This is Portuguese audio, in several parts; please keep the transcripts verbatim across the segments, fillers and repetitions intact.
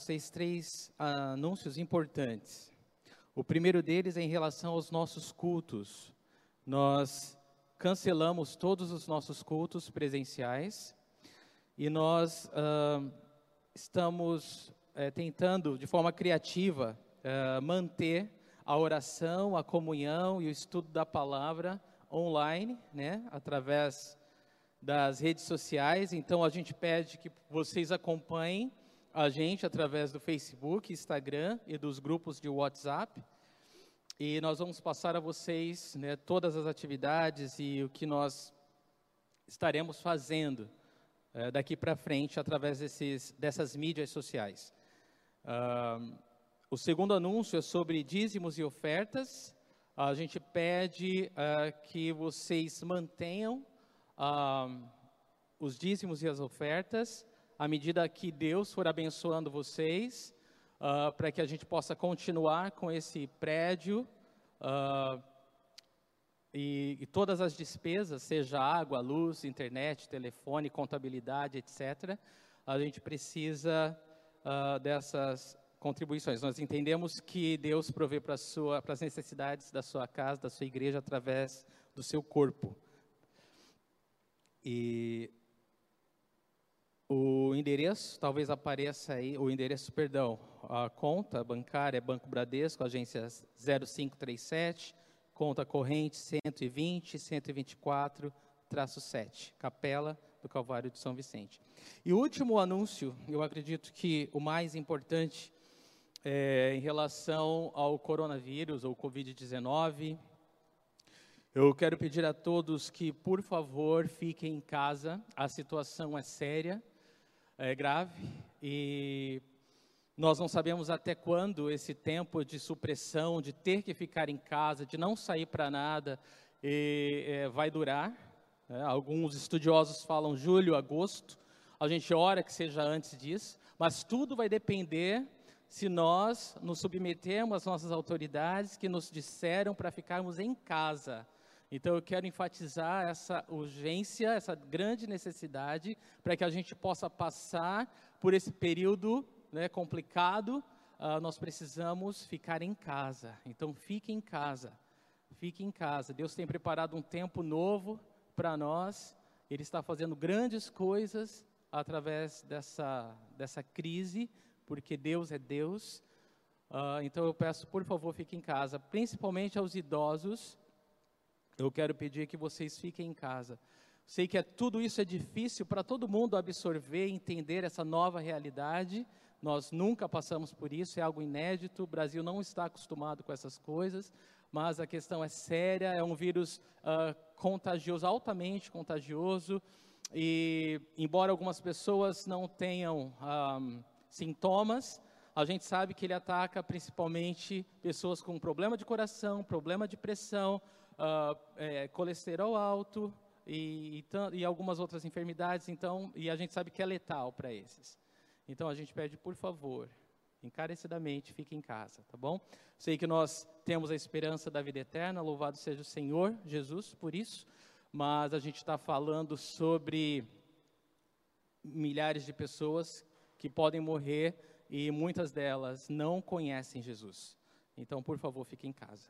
vocês três anúncios importantes. O primeiro deles é em relação aos nossos cultos. Nós cancelamos todos os nossos cultos presenciais e nós uh, estamos uh, tentando, de forma criativa, uh, manter a oração, a comunhão e o estudo da palavra online, né, através das redes sociais. Então a gente pede que vocês acompanhem a gente através do Facebook, Instagram e dos grupos de WhatsApp. E nós vamos passar a vocês, né, todas as atividades e o que nós estaremos fazendo é, daqui para frente através desses, dessas mídias sociais. Uh, o segundo anúncio é sobre dízimos e ofertas. A gente pede uh, que vocês mantenham uh, os dízimos e as ofertas à medida que Deus for abençoando vocês, uh, para que a gente possa continuar com esse prédio uh, e, e todas as despesas, seja água, luz, internet, telefone, contabilidade, etcétera. A gente precisa uh, dessas contribuições. Nós entendemos que Deus provê para sua, para as necessidades da sua casa, da sua igreja, através do seu corpo. E o endereço, talvez apareça aí, o endereço, perdão, a conta bancária é Banco Bradesco, agência zero cinco três sete, conta corrente cento e vinte, cento e vinte e quatro, traço sete, Capela do Calvário de São Vicente. E o último anúncio, eu acredito que o mais importante, é em relação ao coronavírus, ou covid dezenove. Eu quero pedir a todos que, por favor, fiquem em casa. A situação é séria, é grave, e nós não sabemos até quando esse tempo de supressão, de ter que ficar em casa, de não sair para nada, e, é, vai durar. É, alguns estudiosos falam julho, agosto. A gente ora que seja antes disso, mas tudo vai depender se nós nos submetemos às nossas autoridades que nos disseram para ficarmos em casa. Então, eu quero enfatizar essa urgência, essa grande necessidade, para que a gente possa passar por esse período, né, complicado. Uh, nós precisamos ficar em casa. Então, fique em casa. Fique em casa. Deus tem preparado um tempo novo para nós. Ele está fazendo grandes coisas através dessa, dessa crise, porque Deus é Deus. Uh, então, eu peço, por favor, fique em casa. Principalmente aos idosos. Eu quero pedir que vocês fiquem em casa. Sei que é, tudo isso é difícil para todo mundo absorver e entender essa nova realidade. Nós nunca passamos por isso, é algo inédito. O Brasil não está acostumado com essas coisas, mas a questão é séria, é um vírus uh, contagioso, altamente contagioso. E, embora algumas pessoas não tenham um, sintomas, a gente sabe que ele ataca principalmente pessoas com problema de coração, problema de pressão, Uh, é, colesterol alto e, e, e algumas outras enfermidades, então, e a gente sabe que é letal para esses. Então, a gente pede, por favor, encarecidamente, fique em casa, tá bom? Sei que nós temos a esperança da vida eterna, louvado seja o Senhor Jesus por isso, mas a gente está falando sobre milhares de pessoas que podem morrer e muitas delas não conhecem Jesus. Então, por favor, fique em casa.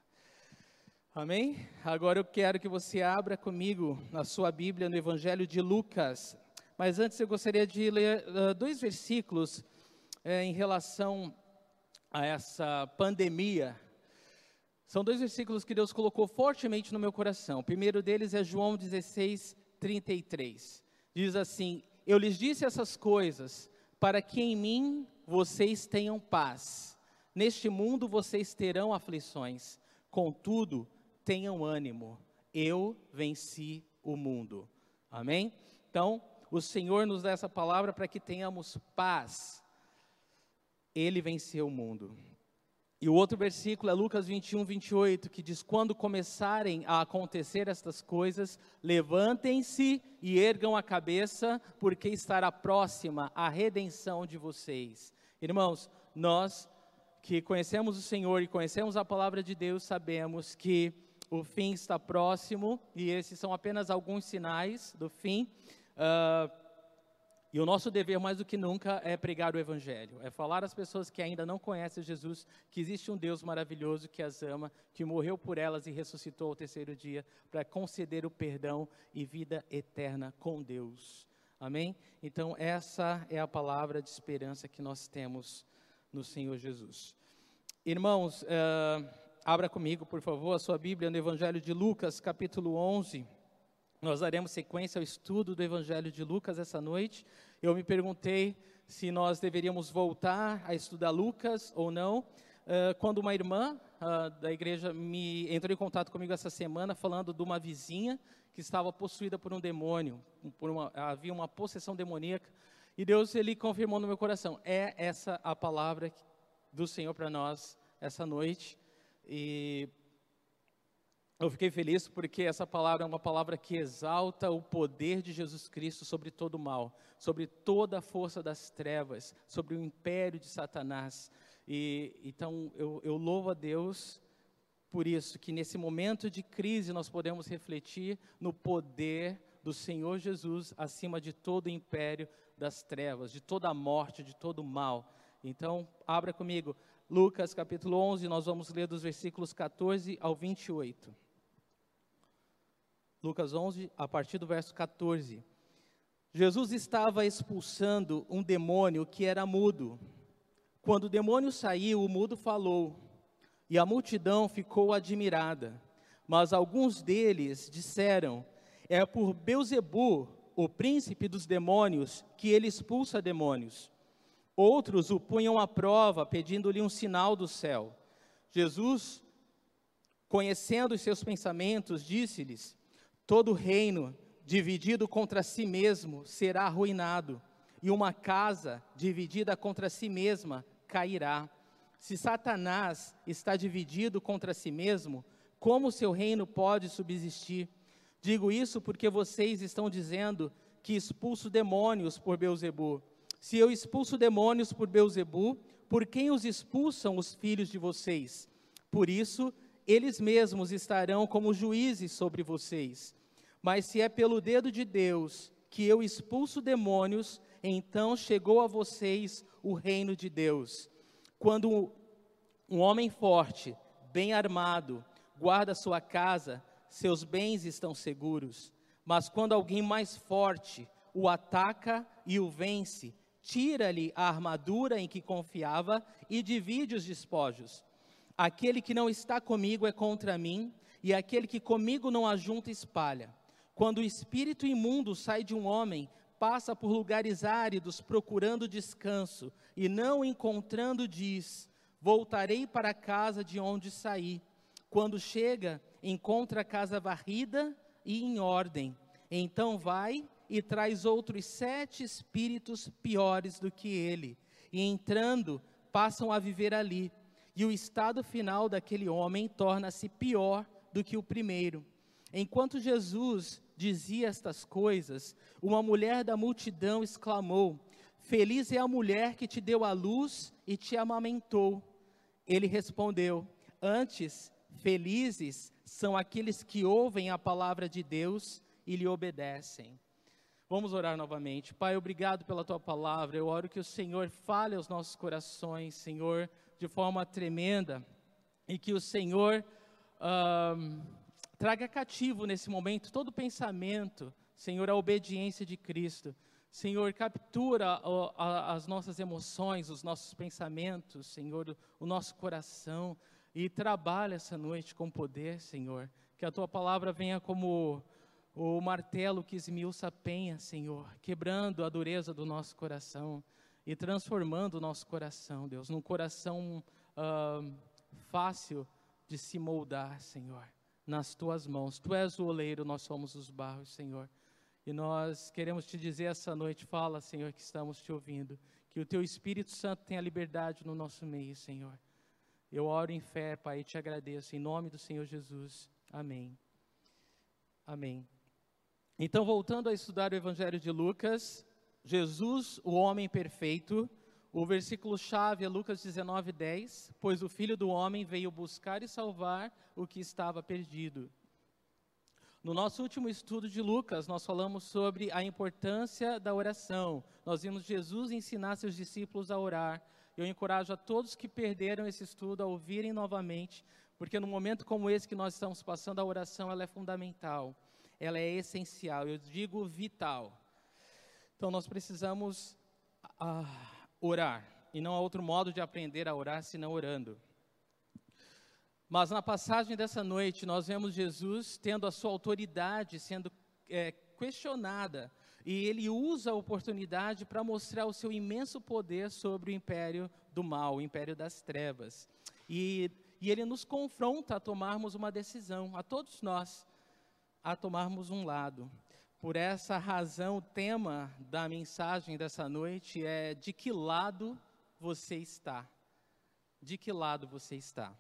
Amém? Agora eu quero que você abra comigo a sua Bíblia no Evangelho de Lucas. Mas antes eu gostaria de ler uh, dois versículos uh, em relação a essa pandemia. São dois versículos que Deus colocou fortemente no meu coração. O primeiro deles é João dezesseis, trinta e três. Diz assim: eu lhes disse essas coisas para que em mim vocês tenham paz. Neste mundo vocês terão aflições. Contudo, tenham ânimo, eu venci o mundo. Amém? Então, o Senhor nos dá essa palavra para que tenhamos paz. Ele venceu o mundo. E o outro versículo é Lucas vinte e um, vinte e oito, que diz: quando começarem a acontecer estas coisas, levantem-se e ergam a cabeça, porque estará próxima a redenção de vocês. Irmãos, nós que conhecemos o Senhor e conhecemos a palavra de Deus, sabemos que o fim está próximo, e esses são apenas alguns sinais do fim. Uh, E o nosso dever, mais do que nunca, é pregar o Evangelho, é falar às pessoas que ainda não conhecem Jesus, que existe um Deus maravilhoso que as ama, que morreu por elas e ressuscitou ao terceiro dia, para conceder o perdão e vida eterna com Deus. Amém? Então, essa é a palavra de esperança que nós temos no Senhor Jesus. Irmãos, uh, abra comigo, por favor, a sua Bíblia no Evangelho de Lucas, capítulo onze. Nós daremos sequência ao estudo do Evangelho de Lucas essa noite. Eu me perguntei se nós deveríamos voltar a estudar Lucas ou não, uh, quando uma irmã uh, da igreja me entrou em contato comigo essa semana, falando de uma vizinha que estava possuída por um demônio, por uma, havia uma possessão demoníaca, e Deus, Ele confirmou no meu coração, é essa a palavra do Senhor para nós essa noite, e eu fiquei feliz porque essa palavra é uma palavra que exalta o poder de Jesus Cristo sobre todo o mal, sobre toda a força das trevas, sobre o império de Satanás. E então eu, eu louvo a Deus por isso, que nesse momento de crise nós podemos refletir no poder do Senhor Jesus acima de todo o império das trevas, de toda a morte, de todo o mal. Então, abra comigo, Lucas capítulo onze, nós vamos ler dos versículos quatorze ao vinte e oito. Lucas onze, a partir do verso quatorze. Jesus estava expulsando um demônio que era mudo. Quando o demônio saiu, o mudo falou, e a multidão ficou admirada. Mas alguns deles disseram, é por Belzebu, o príncipe dos demônios, que ele expulsa demônios. Outros o punham à prova, pedindo-lhe um sinal do céu. Jesus, conhecendo os seus pensamentos, disse-lhes, todo reino dividido contra si mesmo será arruinado, e uma casa dividida contra si mesma cairá. Se Satanás está dividido contra si mesmo, como seu reino pode subsistir? Digo isso porque vocês estão dizendo que expulso demônios por Belzebu. Se eu expulso demônios por Belzebu, por quem os expulsam os filhos de vocês? Por isso, eles mesmos estarão como juízes sobre vocês. Mas se é pelo dedo de Deus que eu expulso demônios, então chegou a vocês o reino de Deus. Quando um homem forte, bem armado, guarda sua casa, seus bens estão seguros. Mas quando alguém mais forte o ataca e o vence, tira-lhe a armadura em que confiava e divide os despojos. Aquele que não está comigo é contra mim, e aquele que comigo não ajunta espalha. Quando o espírito imundo sai de um homem, passa por lugares áridos procurando descanso, e não encontrando diz, voltarei para a casa de onde saí. Quando chega, encontra a casa varrida e em ordem. Então vai e traz outros sete espíritos piores do que ele, e entrando, passam a viver ali. E o estado final daquele homem torna-se pior do que o primeiro. Enquanto Jesus dizia estas coisas, uma mulher da multidão exclamou, feliz é a mulher que te deu a luz e te amamentou. Ele respondeu, antes, felizes são aqueles que ouvem a palavra de Deus e lhe obedecem. Vamos orar novamente. Pai, obrigado pela Tua palavra. Eu oro que o Senhor fale aos nossos corações, Senhor, de forma tremenda, e que o Senhor uh, traga cativo nesse momento todo pensamento, Senhor, a obediência de Cristo. Senhor, captura uh, as nossas emoções, os nossos pensamentos, Senhor, o nosso coração, e trabalha essa noite com poder, Senhor. Que a Tua palavra venha como o martelo que esmiuça a penha, Senhor, quebrando a dureza do nosso coração e transformando o nosso coração, Deus, num coração uh, fácil de se moldar, Senhor, nas Tuas mãos. Tu és o oleiro, nós somos os barros, Senhor. E nós queremos Te dizer essa noite, fala, Senhor, que estamos Te ouvindo, que o Teu Espírito Santo tenha liberdade no nosso meio, Senhor. Eu oro em fé, Pai, e Te agradeço, em nome do Senhor Jesus. Amém. Amém. Então, voltando a estudar o Evangelho de Lucas, Jesus, o homem perfeito, o versículo-chave é Lucas dezenove, dez, pois o Filho do Homem veio buscar e salvar o que estava perdido. No nosso último estudo de Lucas, nós falamos sobre a importância da oração. Nós vimos Jesus ensinar seus discípulos a orar. Eu encorajo a todos que perderam esse estudo a ouvirem novamente, porque no momento como esse que nós estamos passando, a oração ela é fundamental, ela é essencial, eu digo vital. Então nós precisamos ah, orar, e não há outro modo de aprender a orar senão orando. Mas na passagem dessa noite, nós vemos Jesus tendo a sua autoridade sendo é, questionada, e ele usa a oportunidade para mostrar o seu imenso poder sobre o império do mal, o império das trevas. E, e ele nos confronta a tomarmos uma decisão, a todos nós, a tomarmos um lado. Por essa razão, o tema da mensagem dessa noite é: de que lado você está? De que lado você está?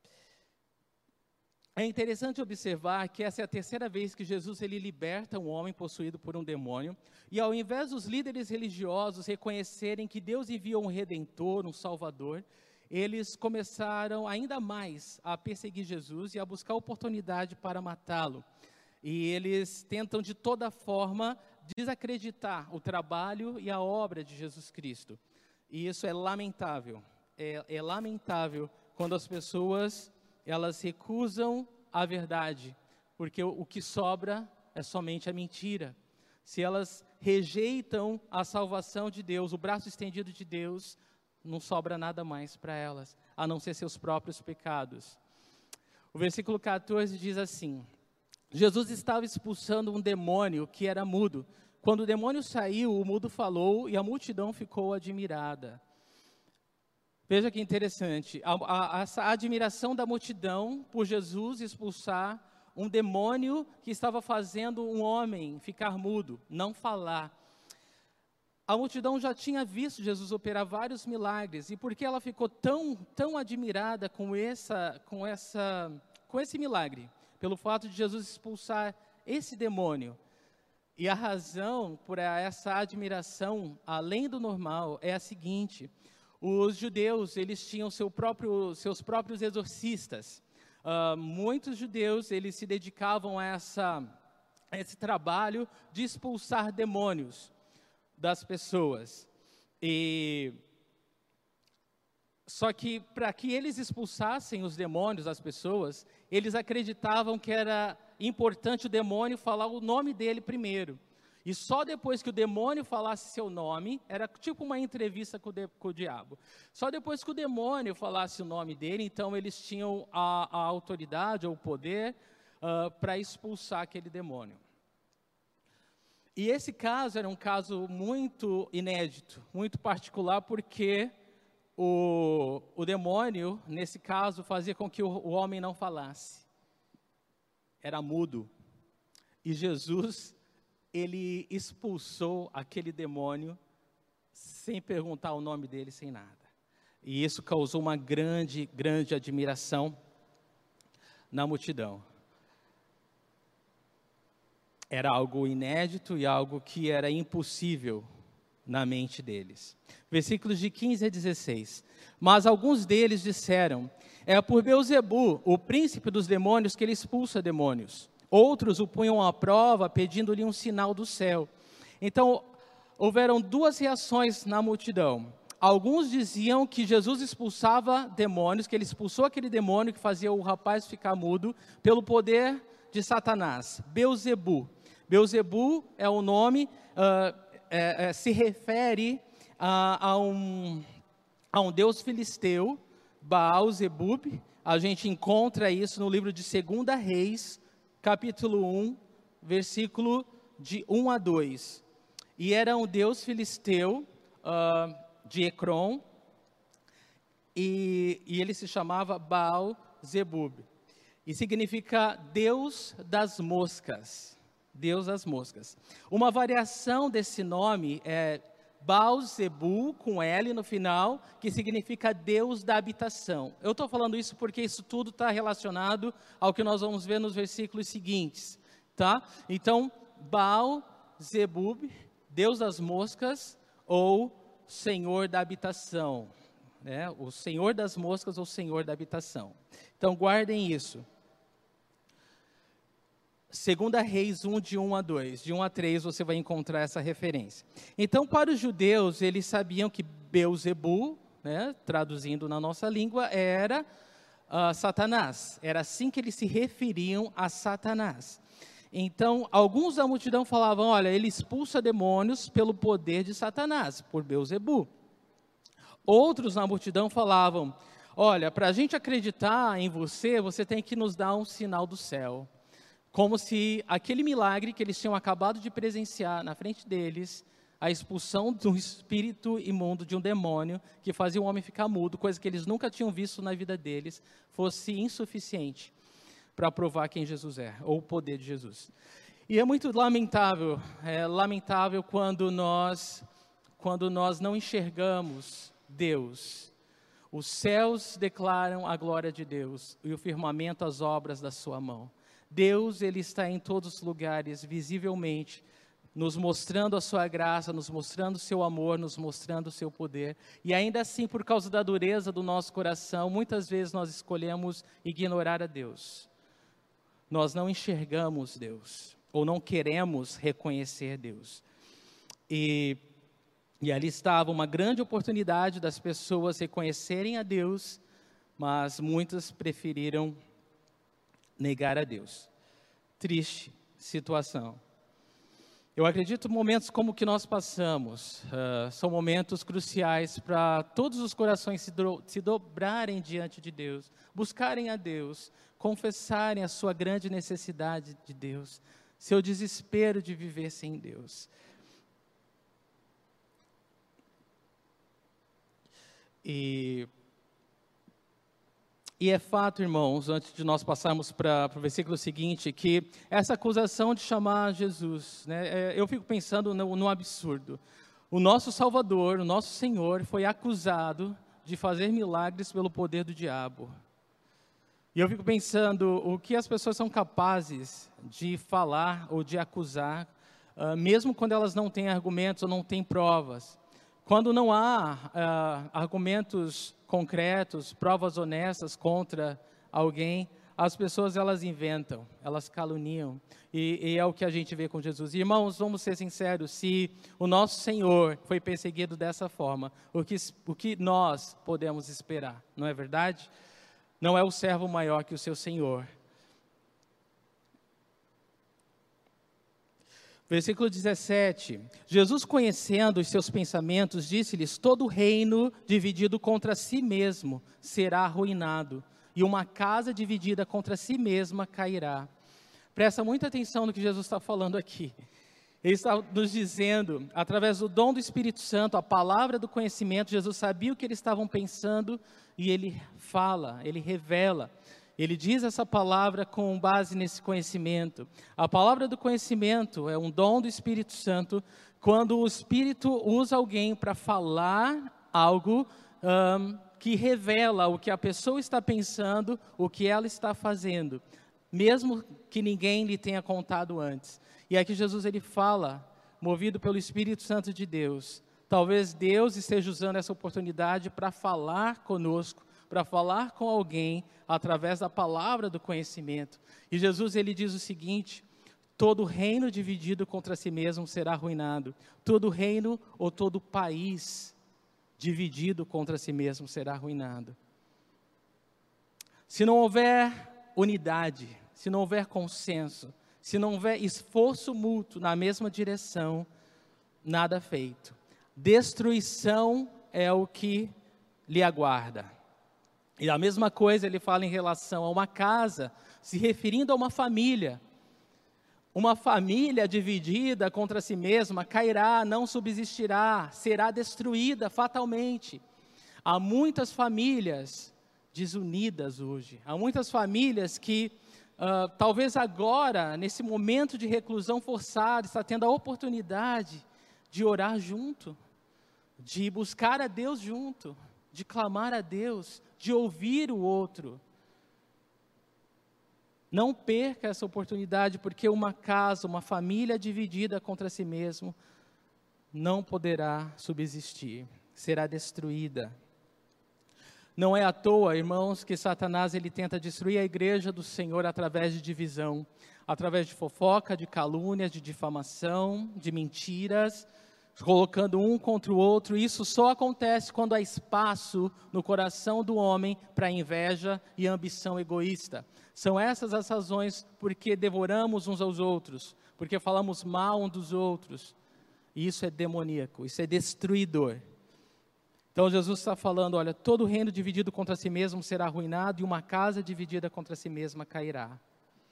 É interessante observar que essa é a terceira vez que Jesus ele liberta um homem possuído por um demônio, e ao invés dos líderes religiosos reconhecerem que Deus enviou um Redentor, um Salvador, eles começaram ainda mais a perseguir Jesus e a buscar oportunidade para matá-lo. E eles tentam de toda forma desacreditar o trabalho e a obra de Jesus Cristo. E isso é lamentável, é, é lamentável quando as pessoas elas recusam a verdade, porque o, o que sobra é somente a mentira. Se elas rejeitam a salvação de Deus, o braço estendido de Deus, não sobra nada mais para elas, a não ser seus próprios pecados. O versículo quatorze diz assim: Jesus estava expulsando um demônio que era mudo. Quando o demônio saiu, o mudo falou e a multidão ficou admirada. Veja que interessante, a, a, essa admiração da multidão por Jesus expulsar um demônio que estava fazendo um homem ficar mudo, não falar. A multidão já tinha visto Jesus operar vários milagres, e por que ela ficou tão, tão admirada com, essa, com, essa, com esse milagre? Pelo fato de Jesus expulsar esse demônio. E a razão por essa admiração, além do normal, é a seguinte: os judeus, eles tinham seu próprio, seus próprios exorcistas. Uh, muitos judeus, eles se dedicavam a, essa, a esse trabalho de expulsar demônios das pessoas. E, só que, para que eles expulsassem os demônios das pessoas, eles acreditavam que era importante o demônio falar o nome dele primeiro. E só depois que o demônio falasse seu nome, era tipo uma entrevista com o, de, com o diabo. Só depois que o demônio falasse o nome dele, então eles tinham a, a autoridade ou o poder uh, para expulsar aquele demônio. E esse caso era um caso muito inédito, muito particular, porque o, o demônio, nesse caso, fazia com que o, o homem não falasse. Era mudo. E Jesus, ele expulsou aquele demônio sem perguntar o nome dele, sem nada. E isso causou uma grande, grande admiração na multidão. Era algo inédito e algo que era impossível na mente deles. Versículos de quinze a dezesseis. Mas alguns deles disseram: é por Beelzebu, o príncipe dos demônios, que ele expulsa demônios. Outros o punham à prova, pedindo-lhe um sinal do céu. Então, houveram duas reações na multidão. Alguns diziam que Jesus expulsava demônios, que ele expulsou aquele demônio que fazia o rapaz ficar mudo, pelo poder de Satanás, Beelzebu. Beelzebu é o nome, uh, é, é, se refere a, a, um, a um deus filisteu, Baal-zebub. A gente encontra isso no livro de Segunda Reis, capítulo um, versículo de um a dois. E era um deus filisteu uh, de Ecrom, e, e ele se chamava Baal-zebub. E significa Deus das moscas. Deus das moscas. Uma variação desse nome é Baal-zebu, com L no final, que significa Deus da habitação. Eu estou falando isso porque isso tudo está relacionado ao que nós vamos ver nos versículos seguintes, tá? Então, Baal-zebub, Deus das moscas, ou Senhor da habitação, né? O Senhor das moscas ou Senhor da habitação. Então, guardem isso. Segunda Reis um, de um a dois. De um a três você vai encontrar essa referência. Então, para os judeus, eles sabiam que Beelzebu, né, traduzindo na nossa língua, era uh, Satanás. Era assim que eles se referiam a Satanás. Então, alguns da multidão falavam, olha, ele expulsa demônios pelo poder de Satanás, por Beelzebu. Outros na multidão falavam, olha, para a gente acreditar em você, você tem que nos dar um sinal do céu. Como se aquele milagre que eles tinham acabado de presenciar na frente deles, a expulsão de um espírito imundo, de um demônio, que fazia o homem ficar mudo, coisa que eles nunca tinham visto na vida deles, fosse insuficiente para provar quem Jesus é, ou o poder de Jesus. E é muito lamentável, é lamentável quando nós, quando nós não enxergamos Deus. Os céus declaram a glória de Deus, e o firmamento as obras da sua mão. Deus, Ele está em todos os lugares, visivelmente, nos mostrando a sua graça, nos mostrando o seu amor, nos mostrando o seu poder. E ainda assim, por causa da dureza do nosso coração, muitas vezes nós escolhemos ignorar a Deus. Nós não enxergamos Deus, ou não queremos reconhecer Deus. E, e ali estava uma grande oportunidade das pessoas reconhecerem a Deus, mas muitas preferiram negar a Deus. Triste situação. Eu acredito que momentos como o que nós passamos, uh, são momentos cruciais para todos os corações se, do, se dobrarem diante de Deus, buscarem a Deus, confessarem a sua grande necessidade de Deus, seu desespero de viver sem Deus. E... E é fato, irmãos, antes de nós passarmos para o versículo seguinte, que essa acusação de chamar Jesus, né, é, eu fico pensando no, no absurdo. O nosso Salvador, o nosso Senhor, foi acusado de fazer milagres pelo poder do diabo. E eu fico pensando o que as pessoas são capazes de falar ou de acusar, uh, mesmo quando elas não têm argumentos ou não têm provas. Quando não há uh, argumentos concretos, provas honestas contra alguém, as pessoas elas inventam, elas caluniam. E, e é o que a gente vê com Jesus. Irmãos, vamos ser sinceros, se o nosso Senhor foi perseguido dessa forma, o que, o que nós podemos esperar, não é verdade? Não é o servo maior que o seu Senhor. Versículo dezessete, Jesus conhecendo os seus pensamentos, disse-lhes, todo reino dividido contra si mesmo será arruinado, e uma casa dividida contra si mesma cairá. Presta muita atenção no que Jesus está falando aqui. Ele está nos dizendo, através do dom do Espírito Santo, a palavra do conhecimento, Jesus sabia o que eles estavam pensando, e Ele fala, Ele revela. Ele diz essa palavra com base nesse conhecimento. A palavra do conhecimento é um dom do Espírito Santo, quando o Espírito usa alguém para falar algo um, que revela o que a pessoa está pensando, o que ela está fazendo, mesmo que ninguém lhe tenha contado antes. E aqui Jesus ele fala, movido pelo Espírito Santo de Deus. Talvez Deus esteja usando essa oportunidade para falar conosco, para falar com alguém através da palavra do conhecimento. E Jesus ele diz o seguinte, todo reino dividido contra si mesmo será arruinado. Todo reino ou todo país dividido contra si mesmo será arruinado. Se não houver unidade, se não houver consenso, se não houver esforço mútuo na mesma direção, nada feito. Destruição é o que lhe aguarda. E a mesma coisa ele fala em relação a uma casa, se referindo a uma família. Uma família dividida contra si mesma cairá, não subsistirá, será destruída fatalmente. Há muitas famílias desunidas hoje. Há muitas famílias que, uh, talvez agora, nesse momento de reclusão forçada, está tendo a oportunidade de orar junto, de buscar a Deus junto, de clamar a Deus, de ouvir o outro. Não perca essa oportunidade, porque uma casa, uma família dividida contra si mesmo, não poderá subsistir, será destruída. Não é à toa, irmãos, que Satanás ele tenta destruir a igreja do Senhor através de divisão, através de fofoca, de calúnias, de difamação, de mentiras, colocando um contra o outro. Isso só acontece quando há espaço no coração do homem para inveja e ambição egoísta. São essas as razões porque devoramos uns aos outros, porque falamos mal uns dos outros. E isso é demoníaco, isso é destruidor. Então Jesus está falando, olha, todo reino dividido contra si mesmo será arruinado e uma casa dividida contra si mesma cairá.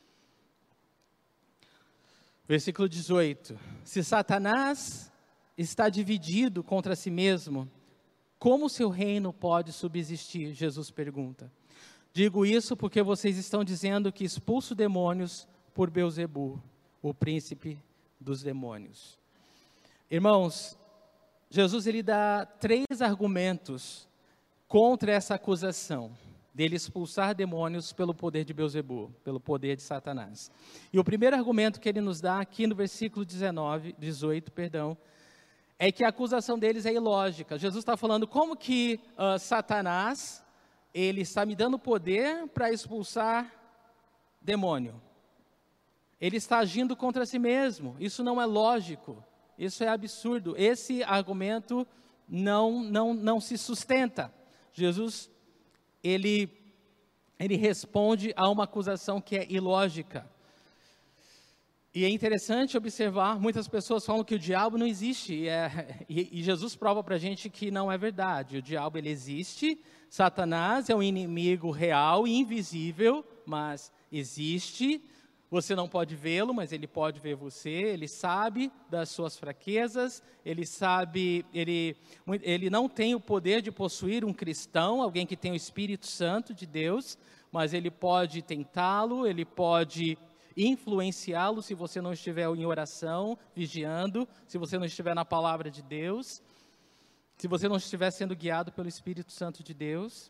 Versículo dezoito. Se Satanás está dividido contra si mesmo, como seu reino pode subsistir? Jesus pergunta. Digo isso porque vocês estão dizendo que expulso demônios por Beelzebu, o príncipe dos demônios. Irmãos, Jesus ele dá três argumentos contra essa acusação dele expulsar demônios pelo poder de Beelzebu, pelo poder de Satanás. E o primeiro argumento que ele nos dá aqui no versículo dezenove, dezoito, perdão, é que a acusação deles é ilógica. Jesus está falando como que uh, Satanás, ele está me dando poder para expulsar demônio. Ele está agindo contra si mesmo. Isso não é lógico. Isso é absurdo. Esse argumento não, não, não se sustenta. Jesus, ele, ele responde a uma acusação que é ilógica. E é interessante observar, muitas pessoas falam que o diabo não existe. E, é, e, e Jesus prova para a gente que não é verdade. O diabo ele existe, Satanás é um inimigo real e invisível, mas existe. Você não pode vê-lo, mas ele pode ver você. Ele sabe das suas fraquezas. Ele sabe, ele, ele não tem o poder de possuir um cristão, alguém que tem o Espírito Santo de Deus, mas ele pode tentá-lo, ele pode influenciá-lo se você não estiver em oração, vigiando, se você não estiver na palavra de Deus, se você não estiver sendo guiado pelo Espírito Santo de Deus.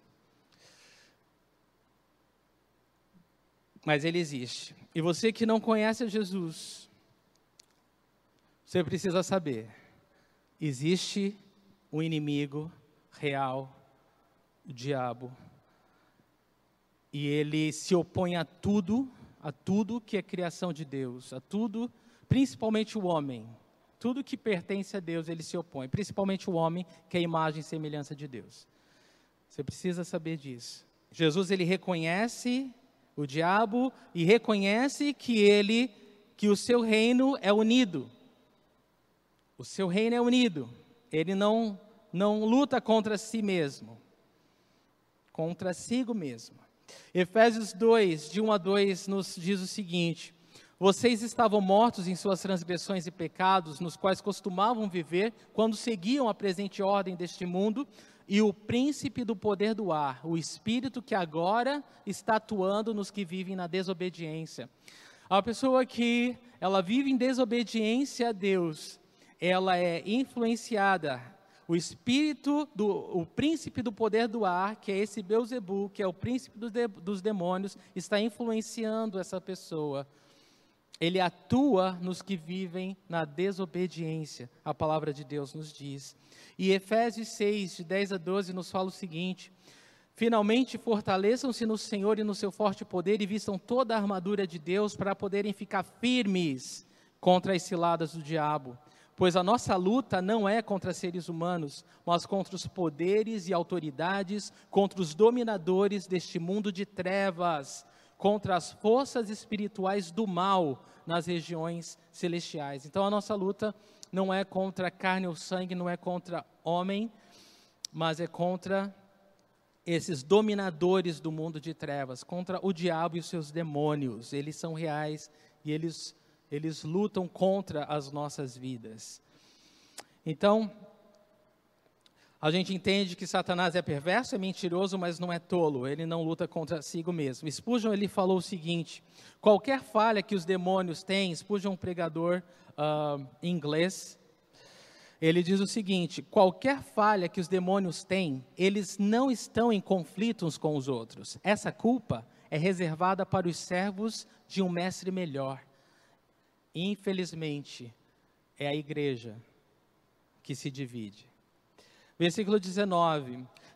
Mas ele existe. E você que não conhece a Jesus, você precisa saber, existe um inimigo real, o diabo, e ele se opõe a tudo, a tudo que é criação de Deus, a tudo, principalmente o homem, tudo que pertence a Deus ele se opõe, principalmente o homem que é a imagem e semelhança de Deus. Você precisa saber disso. Jesus ele reconhece o diabo e reconhece que ele, que o seu reino é unido. O seu reino é unido. Ele não, não luta contra si mesmo, contra si mesmo. Efésios dois, de um a dois, nos diz o seguinte: vocês estavam mortos em suas transgressões e pecados, nos quais costumavam viver, quando seguiam a presente ordem deste mundo, e o príncipe do poder do ar, o espírito que agora está atuando nos que vivem na desobediência. A pessoa que ela vive em desobediência a Deus, ela é influenciada. O espírito, do, o príncipe do poder do ar, que é esse Beelzebu, que é o príncipe do de, dos demônios, está influenciando essa pessoa. Ele atua nos que vivem na desobediência, a palavra de Deus nos diz. E Efésios seis, de dez a doze, nos fala o seguinte: finalmente fortaleçam-se no Senhor e no seu forte poder e vistam toda a armadura de Deus para poderem ficar firmes contra as ciladas do diabo. Pois a nossa luta não é contra seres humanos, mas contra os poderes e autoridades, contra os dominadores deste mundo de trevas, contra as forças espirituais do mal nas regiões celestiais. Então a nossa luta não é contra carne ou sangue, não é contra homem, mas é contra esses dominadores do mundo de trevas, contra o diabo e os seus demônios. Eles são reais e eles, eles lutam contra as nossas vidas. Então, a gente entende que Satanás é perverso, é mentiroso, mas não é tolo. Ele não luta contra si mesmo. Spurgeon, ele falou o seguinte: qualquer falha que os demônios têm, Spurgeon, um pregador uh, inglês, ele diz o seguinte: qualquer falha que os demônios têm, eles não estão em conflito uns com os outros. Essa culpa é reservada para os servos de um mestre melhor. Infelizmente, é a igreja que se divide. Versículo dezenove: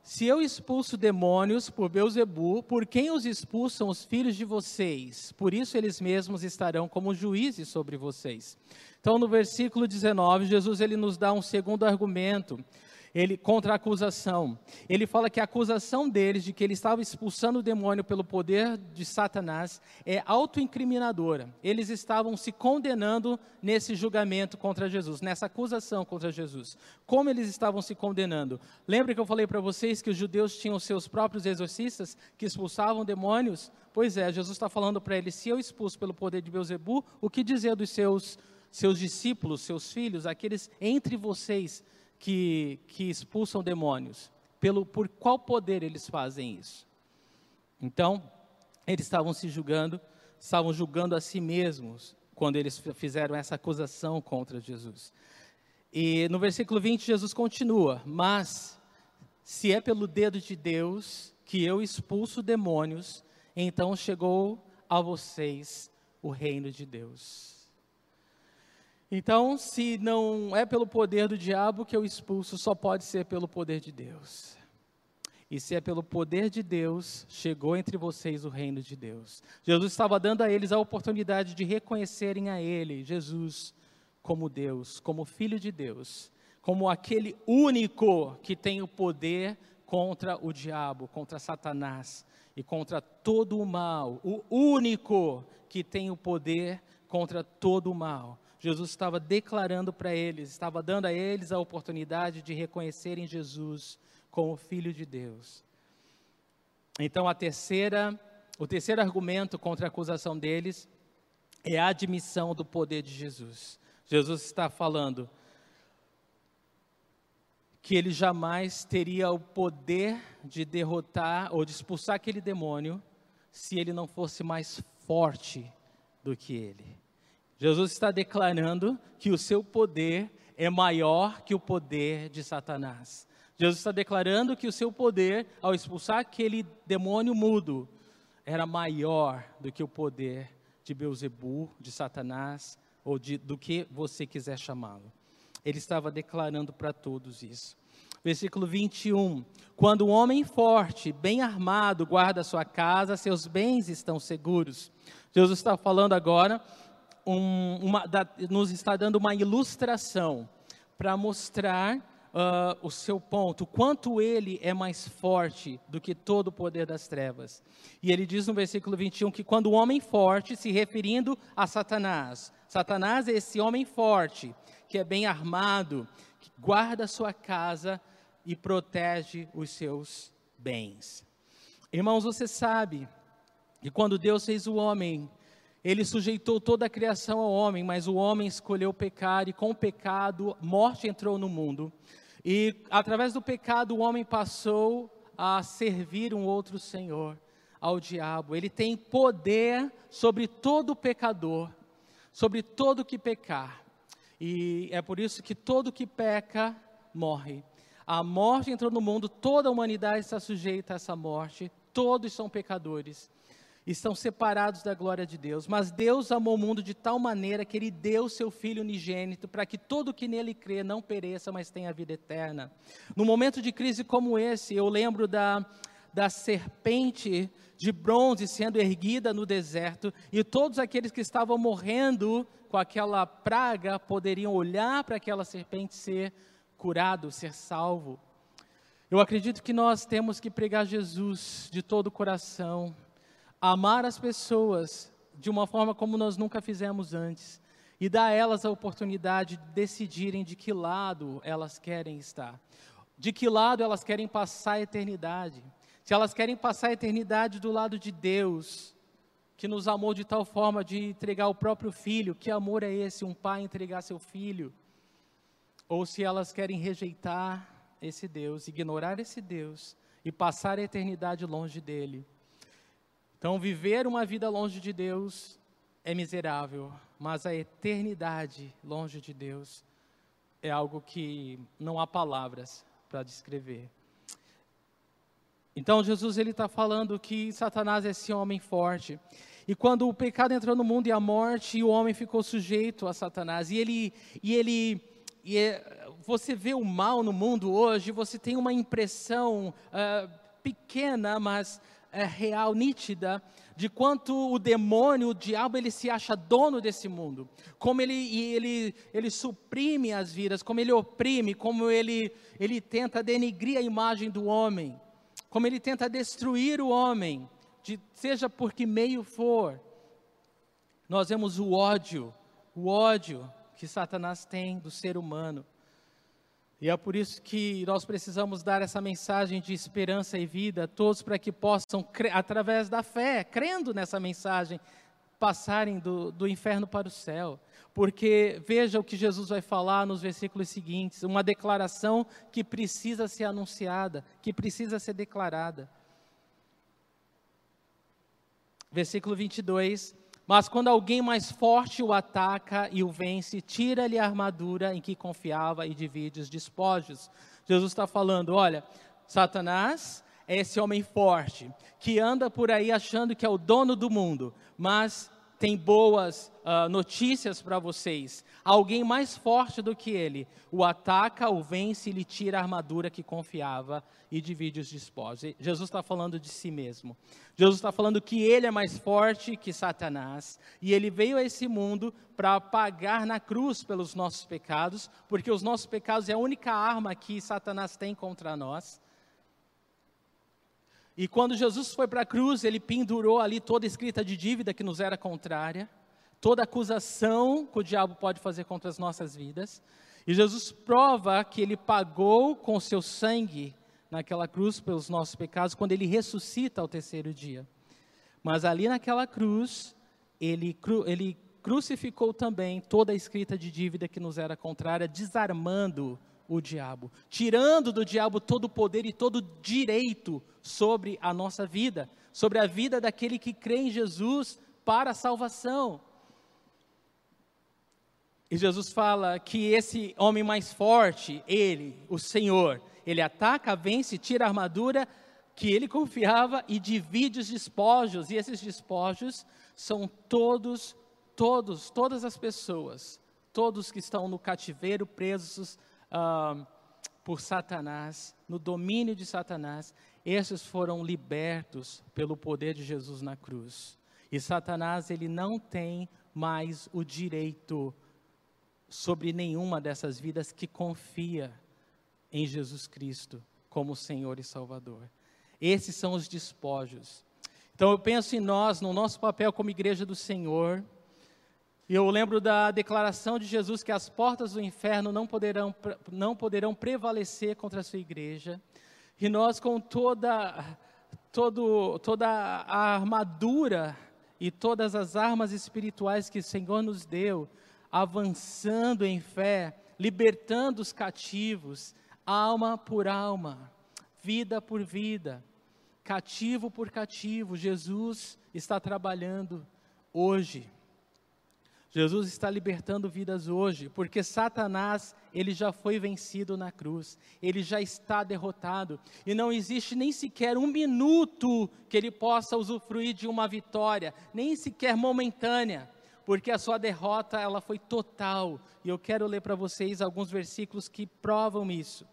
se eu expulso demônios por Beelzebu, por quem os expulsam os filhos de vocês? Por isso eles mesmos estarão como juízes sobre vocês. Então, no versículo dezenove, Jesus ele nos dá um segundo argumento. Ele, contra a acusação. Ele fala que a acusação deles de que ele estava expulsando o demônio pelo poder de Satanás é autoincriminadora. Eles estavam se condenando nesse julgamento contra Jesus, nessa acusação contra Jesus. Como eles estavam se condenando? Lembra que eu falei para vocês que os judeus tinham seus próprios exorcistas que expulsavam demônios? Pois é, Jesus está falando para eles, se eu expulso pelo poder de Beelzebu, o que dizer dos seus, seus discípulos, seus filhos, aqueles entre vocês Que, que expulsam demônios, pelo, por qual poder eles fazem isso? Então, eles estavam se julgando, estavam julgando a si mesmos, quando eles fizeram essa acusação contra Jesus. E no versículo vinte, Jesus continua, mas, se é pelo dedo de Deus, que eu expulso demônios, então chegou a vocês o reino de Deus. Então, se não é pelo poder do diabo que eu expulso, só pode ser pelo poder de Deus. E se é pelo poder de Deus, chegou entre vocês o reino de Deus. Jesus estava dando a eles a oportunidade de reconhecerem a Ele, Jesus, como Deus, como Filho de Deus, como aquele único que tem o poder contra o diabo, contra Satanás e contra todo o mal. O único que tem o poder contra todo o mal. Jesus estava declarando para eles, estava dando a eles a oportunidade de reconhecerem Jesus como Filho de Deus. Então, a terceira, o terceiro argumento contra a acusação deles é a admissão do poder de Jesus. Jesus está falando que ele jamais teria o poder de derrotar ou de expulsar aquele demônio se ele não fosse mais forte do que ele. Jesus está declarando que o seu poder é maior que o poder de Satanás. Jesus está declarando que o seu poder, ao expulsar aquele demônio mudo, era maior do que o poder de Beelzebu, de Satanás, ou de, do que você quiser chamá-lo. Ele estava declarando para todos isso. Versículo vinte e um, quando um homem forte, bem armado, guarda sua casa, seus bens estão seguros. Jesus está falando agora... Um, uma, da, nos está dando uma ilustração para mostrar uh, o seu ponto, quanto ele é mais forte do que todo o poder das trevas. E ele diz no versículo vinte e um que quando o homem forte, se referindo a Satanás, Satanás é esse homem forte, que é bem armado, que guarda a sua casa e protege os seus bens. Irmãos, você sabe que quando Deus fez o homem, Ele sujeitou toda a criação ao homem, mas o homem escolheu pecar e com o pecado, morte entrou no mundo. E através do pecado, o homem passou a servir um outro senhor, ao diabo. Ele tem poder sobre todo pecador, sobre todo que pecar. E é por isso que todo que peca, morre. A morte entrou no mundo, toda a humanidade está sujeita a essa morte, todos são pecadores. Estão separados da glória de Deus, mas Deus amou o mundo de tal maneira que Ele deu seu Filho unigênito, para que todo que nele crê não pereça, mas tenha vida eterna. No momento de crise como esse, eu lembro da, da serpente de bronze sendo erguida no deserto, e todos aqueles que estavam morrendo com aquela praga, poderiam olhar para aquela serpente ser curado, ser salvo. Eu acredito que nós temos que pregar Jesus de todo o coração, amar as pessoas de uma forma como nós nunca fizemos antes e dar a elas a oportunidade de decidirem de que lado elas querem estar, de que lado elas querem passar a eternidade. Se elas querem passar a eternidade do lado de Deus, que nos amou de tal forma de entregar o próprio Filho, que amor é esse, um pai entregar seu filho? Ou se elas querem rejeitar esse Deus, ignorar esse Deus e passar a eternidade longe dele. Então, viver uma vida longe de Deus é miserável, mas a eternidade longe de Deus é algo que não há palavras para descrever. Então, Jesus ele está falando que Satanás é esse homem forte. E quando o pecado entrou no mundo e a morte, o homem ficou sujeito a Satanás. E ele, e ele, e você vê o mal no mundo hoje, você tem uma impressão uh, pequena, mas uh, real, nítida, de quanto o demônio, o diabo, ele se acha dono desse mundo. Como ele, ele, ele suprime as vidas, como ele oprime, como ele, ele tenta denegrir a imagem do homem, como ele tenta destruir o homem, de, seja por que meio for. Nós vemos o ódio, o ódio que Satanás tem do ser humano. E é por isso que nós precisamos dar essa mensagem de esperança e vida a todos, para que possam, através da fé, crendo nessa mensagem, passarem do, do inferno para o céu. Porque veja o que Jesus vai falar nos versículos seguintes, uma declaração que precisa ser anunciada, que precisa ser declarada. Versículo vinte e dois, mas quando alguém mais forte o ataca e o vence, tira-lhe a armadura em que confiava e divide os despojos. Jesus está falando, olha, Satanás é esse homem forte, que anda por aí achando que é o dono do mundo, mas tem boas uh, notícias para vocês. Alguém mais forte do que ele o ataca, o vence e lhe tira a armadura que confiava e divide os despojos. E Jesus está falando de si mesmo. Jesus está falando que ele é mais forte que Satanás e ele veio a esse mundo para pagar na cruz pelos nossos pecados, porque os nossos pecados é a única arma que Satanás tem contra nós. E quando Jesus foi para a cruz, ele pendurou ali toda a escrita de dívida que nos era contrária, toda acusação que o diabo pode fazer contra as nossas vidas. E Jesus prova que ele pagou com o seu sangue naquela cruz pelos nossos pecados, quando ele ressuscita ao terceiro dia. Mas ali naquela cruz, ele, cru, ele crucificou também toda a escrita de dívida que nos era contrária, desarmando o diabo, tirando do diabo todo o poder e todo o direito sobre a nossa vida, sobre a vida daquele que crê em Jesus para a salvação. E Jesus fala que esse homem mais forte, ele, o Senhor, ele ataca, vence, tira a armadura que ele confiava e divide os despojos, e esses despojos são todos, todos, todas as pessoas, todos que estão no cativeiro, presos Uh, por Satanás, no domínio de Satanás, esses foram libertos pelo poder de Jesus na cruz. E Satanás, ele não tem mais o direito sobre nenhuma dessas vidas que confia em Jesus Cristo como Senhor e Salvador. Esses são os despojos. Então eu penso em nós, no nosso papel como igreja do Senhor. E eu lembro da declaração de Jesus que as portas do inferno não poderão, não poderão prevalecer contra a sua igreja. E nós com toda, todo, toda a armadura e todas as armas espirituais que o Senhor nos deu, avançando em fé, libertando os cativos, alma por alma, vida por vida, cativo por cativo, Jesus está trabalhando hoje. Jesus está libertando vidas hoje, porque Satanás, ele já foi vencido na cruz, ele já está derrotado, e não existe nem sequer um minuto que ele possa usufruir de uma vitória, nem sequer momentânea, porque a sua derrota, ela foi total, e eu quero ler para vocês alguns versículos que provam isso.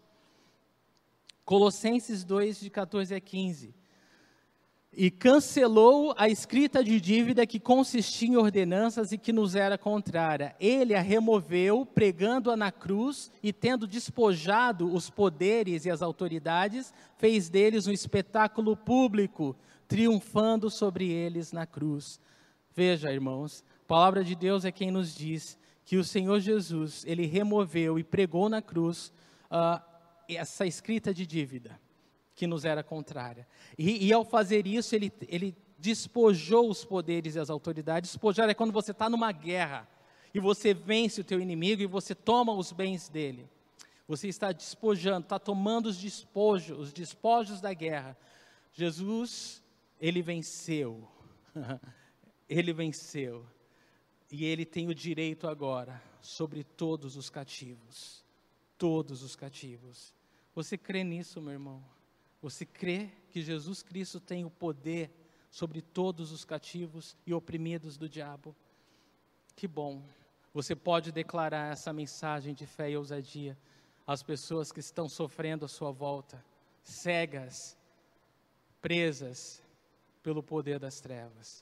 Colossenses dois, de quatorze a quinze. E cancelou a escrita de dívida que consistia em ordenanças e que nos era contrária. Ele a removeu, pregando-a na cruz, e tendo despojado os poderes e as autoridades, fez deles um espetáculo público, triunfando sobre eles na cruz. Veja, irmãos, a palavra de Deus é quem nos diz que o Senhor Jesus, ele removeu e pregou na cruz uh, essa escrita de dívida que nos era contrária. E, e ao fazer isso, ele, ele despojou os poderes e as autoridades. Despojar é quando você está numa guerra, e você vence o teu inimigo, e você toma os bens dele. Você está despojando, está tomando os despojos, os despojos da guerra. Jesus, ele venceu. Ele venceu. E ele tem o direito agora sobre todos os cativos. Todos os cativos. Você crê nisso, meu irmão? Você crê que Jesus Cristo tem o poder sobre todos os cativos e oprimidos do diabo? Que bom. Você pode declarar essa mensagem de fé e ousadia as pessoas que estão sofrendo à sua volta, cegas, presas pelo poder das trevas.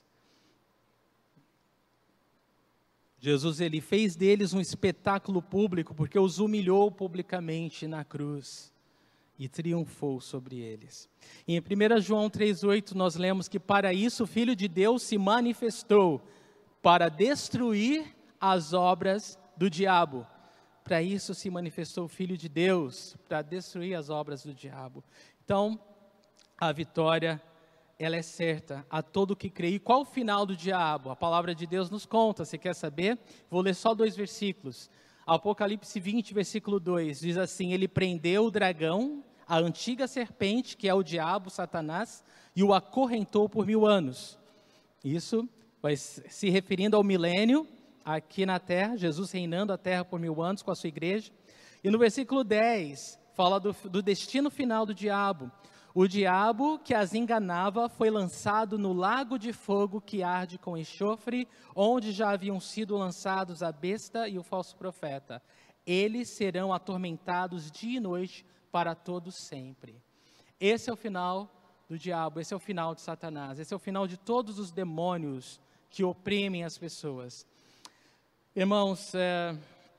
Jesus, ele fez deles um espetáculo público, porque os humilhou publicamente na cruz e triunfou sobre eles. E em primeira João três oito nós lemos que para isso o Filho de Deus se manifestou, para destruir as obras do diabo. Para isso se manifestou o Filho de Deus, para destruir as obras do diabo. Então, a vitória, ela é certa a todo que crê. E qual o final do diabo? A palavra de Deus nos conta, você quer saber? Vou ler só dois versículos. Apocalipse vinte, versículo dois, diz assim: ele prendeu o dragão, a antiga serpente, que é o diabo, Satanás, e o acorrentou por mil anos. Isso vai se referindo ao milênio, aqui na terra, Jesus reinando a terra por mil anos com a sua igreja. E no versículo dez, fala do, do destino final do diabo. O diabo que as enganava foi lançado no lago de fogo que arde com enxofre, onde já haviam sido lançados a besta e o falso profeta. Eles serão atormentados dia e noite para todo sempre. Esse é o final do diabo, esse é o final de Satanás, esse é o final de todos os demônios que oprimem as pessoas. Irmãos, é,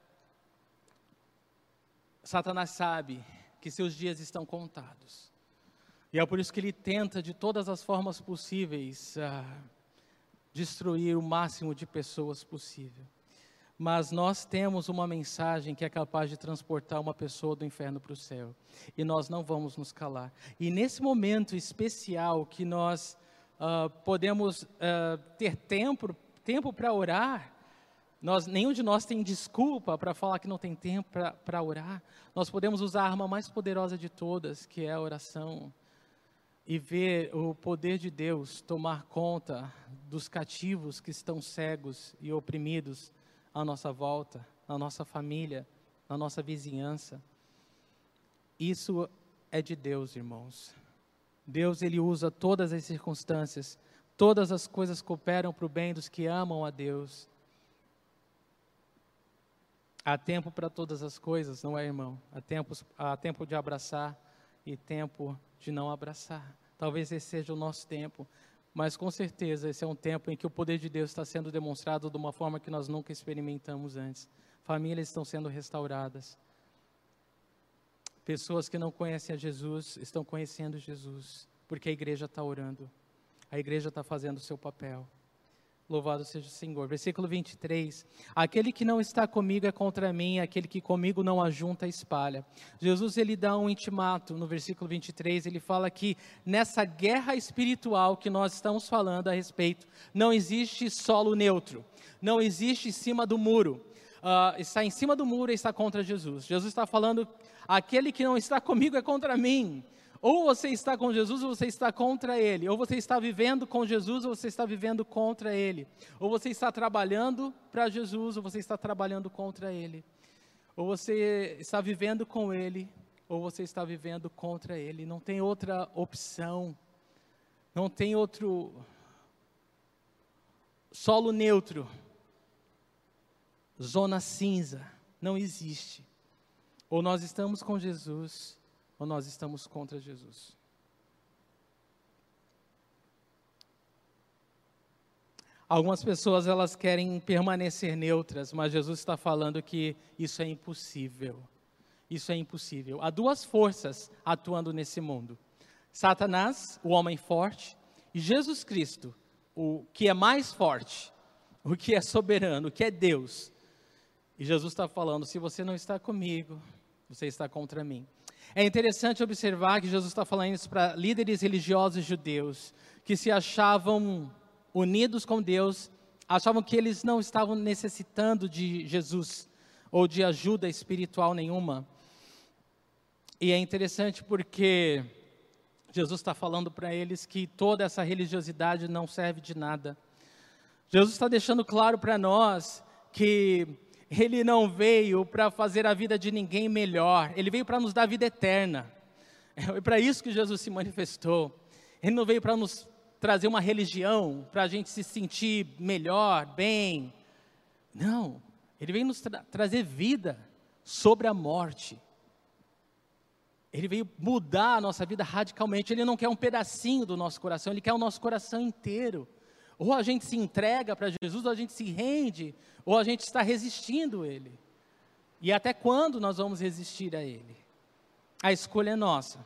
Satanás sabe que seus dias estão contados. E é por isso que ele tenta de todas as formas possíveis uh, destruir o máximo de pessoas possível. Mas nós temos uma mensagem que é capaz de transportar uma pessoa do inferno para o céu. E nós não vamos nos calar. E nesse momento especial que nós uh, podemos uh, ter tempo, tempo para orar, nós, nenhum de nós tem desculpa para falar que não tem tempo para orar. Nós podemos usar a arma mais poderosa de todas, que é a oração. E ver o poder de Deus tomar conta dos cativos que estão cegos e oprimidos à nossa volta, na nossa família, na nossa vizinhança. Isso é de Deus, irmãos. Deus, ele usa todas as circunstâncias, todas as coisas cooperam para o bem dos que amam a Deus. Há tempo para todas as coisas, não é, irmão? Há tempo, há tempo de abraçar e tempo de não abraçar. Talvez esse seja o nosso tempo, mas com certeza esse é um tempo em que o poder de Deus está sendo demonstrado de uma forma que nós nunca experimentamos antes. Famílias estão sendo restauradas. Pessoas que não conhecem a Jesus estão conhecendo Jesus, porque a igreja está orando. A igreja está fazendo o seu papel. Louvado seja o Senhor. Versículo vinte e três. Aquele que não está comigo é contra mim, aquele que comigo não ajunta espalha. Jesus, ele dá um intimato no versículo vinte e três, ele fala que nessa guerra espiritual que nós estamos falando a respeito, não existe solo neutro, não existe em cima do muro. Uh, está em cima do muro e está contra Jesus. Jesus está falando, aquele que não está comigo é contra mim. Ou você está com Jesus ou você está contra Ele. Ou você está vivendo com Jesus ou você está vivendo contra Ele. Ou você está trabalhando para Jesus ou você está trabalhando contra Ele. Ou você está vivendo com Ele ou você está vivendo contra Ele. Não tem outra opção. Não tem outro solo neutro. Zona cinza. Não existe. Ou nós estamos com Jesus ou nós estamos contra Jesus. Algumas pessoas, elas querem permanecer neutras, mas Jesus está falando que isso é impossível. Isso é impossível. Há duas forças atuando nesse mundo. Satanás, o homem forte, e Jesus Cristo, o que é mais forte, o que é soberano, o que é Deus. E Jesus está falando, se você não está comigo, você está contra mim. É interessante observar que Jesus está falando isso para líderes religiosos judeus, que se achavam unidos com Deus, achavam que eles não estavam necessitando de Jesus, ou de ajuda espiritual nenhuma. E é interessante porque Jesus está falando para eles que toda essa religiosidade não serve de nada. Jesus está deixando claro para nós que Ele não veio para fazer a vida de ninguém melhor. Ele veio para nos dar vida eterna. É para isso que Jesus se manifestou. Ele não veio para nos trazer uma religião, para a gente se sentir melhor, bem. Não. Ele veio nos tra- trazer vida sobre a morte. Ele veio mudar a nossa vida radicalmente. Ele não quer um pedacinho do nosso coração, Ele quer o nosso coração inteiro. Ou a gente se entrega para Jesus, ou a gente se rende, ou a gente está resistindo a Ele. E até quando nós vamos resistir a Ele? A escolha é nossa.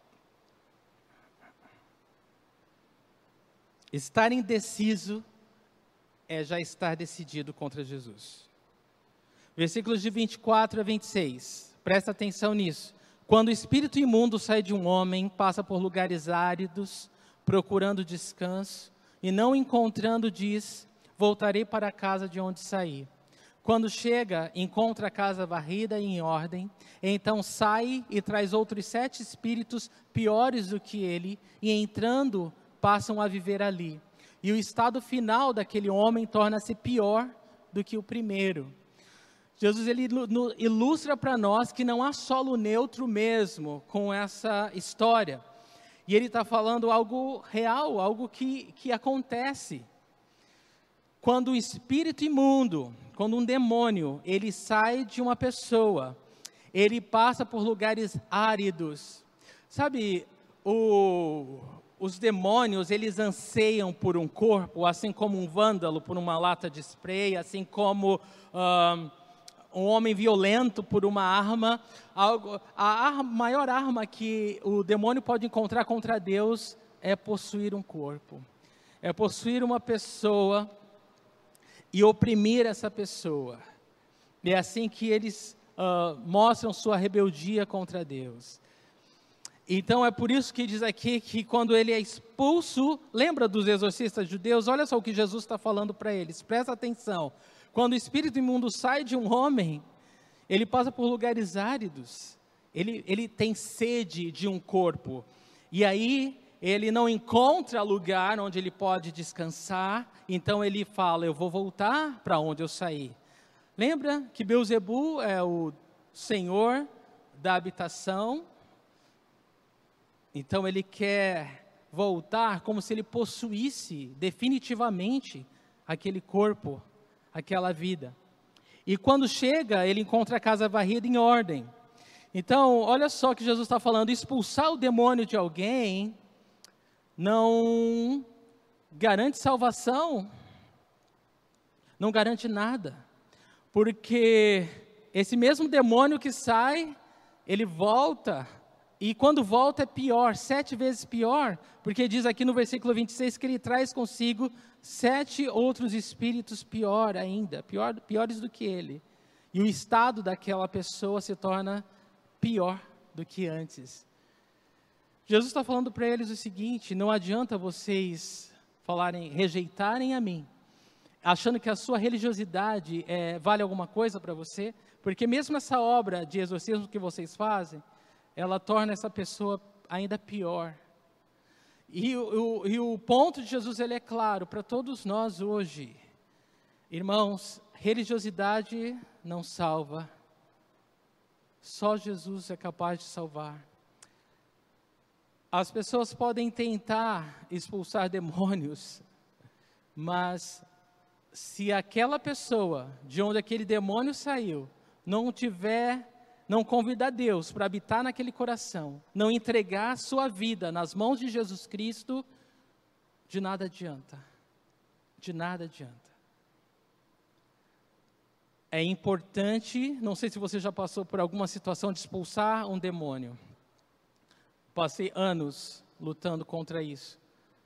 Estar indeciso é já estar decidido contra Jesus. Versículos de vinte e quatro a vinte e seis, presta atenção nisso. Quando o espírito imundo sai de um homem, passa por lugares áridos, procurando descanso, e não encontrando, diz, voltarei para a casa de onde saí. Quando chega, encontra a casa varrida e em ordem, então sai e traz outros sete espíritos piores do que ele, e entrando, passam a viver ali. E o estado final daquele homem torna-se pior do que o primeiro. Jesus ele ilustra para nós que não há solo neutro mesmo com essa história. E ele está falando algo real, algo que, que acontece. Quando o espírito imundo, quando um demônio, ele sai de uma pessoa, ele passa por lugares áridos. Sabe, o, os demônios, eles anseiam por um corpo, assim como um vândalo por uma lata de spray, assim como um, um homem violento por uma arma. Algo, a arma, maior arma que o demônio pode encontrar contra Deus é possuir um corpo. É possuir uma pessoa e oprimir essa pessoa. É assim que eles uh, mostram sua rebeldia contra Deus. Então é por isso que diz aqui que quando ele é expulso, lembra dos exorcistas judeus? Olha só o que Jesus está falando para eles, presta atenção. Quando o espírito imundo sai de um homem, ele passa por lugares áridos, ele, ele tem sede de um corpo, e aí ele não encontra lugar onde ele pode descansar, então ele fala, eu vou voltar para onde eu saí. Lembra que Beelzebu é o senhor da habitação? Então ele quer voltar como se ele possuísse definitivamente aquele corpo, aquela vida. E quando chega, ele encontra a casa varrida em ordem. Então, olha só que Jesus está falando, expulsar o demônio de alguém não garante salvação, não garante nada. Porque esse mesmo demônio que sai, ele volta, e quando volta é pior, sete vezes pior, porque diz aqui no versículo vinte e seis que ele traz consigo sete outros espíritos pior ainda, pior, piores do que ele. E o estado daquela pessoa se torna pior do que antes. Jesus está falando para eles o seguinte, não adianta vocês falarem, rejeitarem a mim, achando que a sua religiosidade é, vale alguma coisa para você, porque mesmo essa obra de exorcismo que vocês fazem, ela torna essa pessoa ainda pior. E o, o, e o ponto de Jesus, ele é claro para todos nós hoje. Irmãos, religiosidade não salva. Só Jesus é capaz de salvar. As pessoas podem tentar expulsar demônios, mas se aquela pessoa, de onde aquele demônio saiu, não tiver... não convidar Deus para habitar naquele coração, não entregar a sua vida nas mãos de Jesus Cristo, de nada adianta, de nada adianta. É importante, não sei se você já passou por alguma situação de expulsar um demônio, passei anos lutando contra isso,